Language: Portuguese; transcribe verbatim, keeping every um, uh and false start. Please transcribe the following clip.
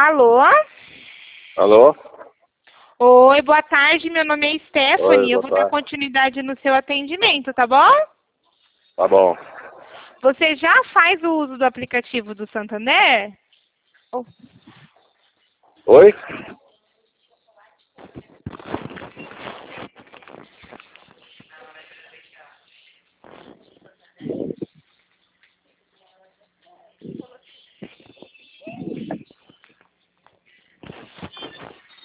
Alô? Alô? Oi, boa tarde. Meu nome é Stephanie. Oi, Eu boa vou dar tarde. continuidade no seu atendimento, tá bom? Tá bom. Você já faz o uso do aplicativo do Santander? Oh. Oi?